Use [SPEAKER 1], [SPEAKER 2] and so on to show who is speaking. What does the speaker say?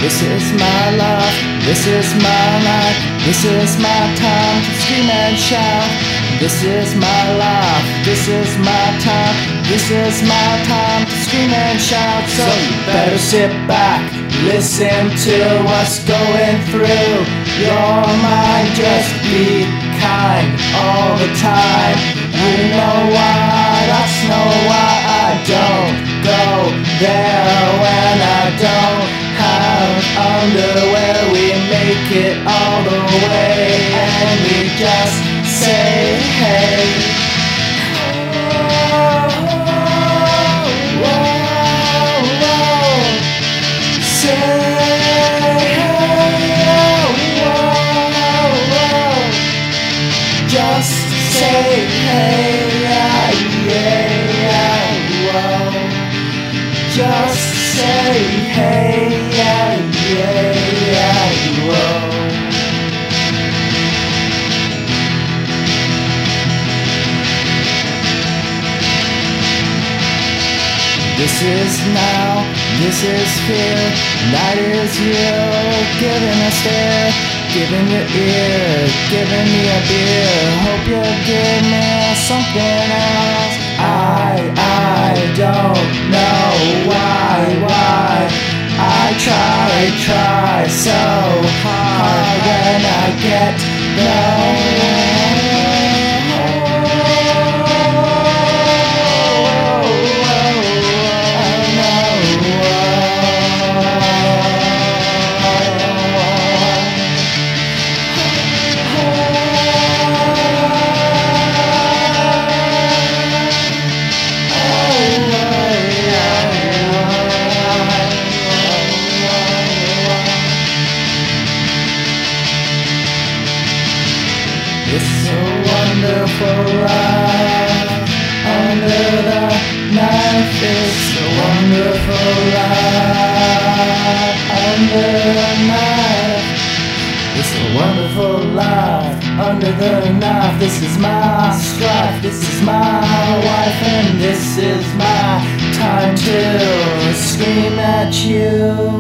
[SPEAKER 1] This is my love, this is my life, this is my time to scream and shout. This is my life, this is my time, this is my time to scream and shout. So you better sit back, listen to what's going through your mind. Just be kind all the time. You know why, that's know why I don't go there when I don't have underwear. We make it all the way and we just say hey. Just say hey, yeah, yeah, whoa. Just say hey, yeah, yeah, whoa. This is now, this is fear, that is you, giving a stare, giving your ear, giving me a beer. Hope you give me something else. I don't know why I try so hard when I get nowhere. It's a wonderful life under the knife. It's a wonderful life under the knife. It's a wonderful life under the knife. This is my strife. This is my wife, and this is my time to scream at you.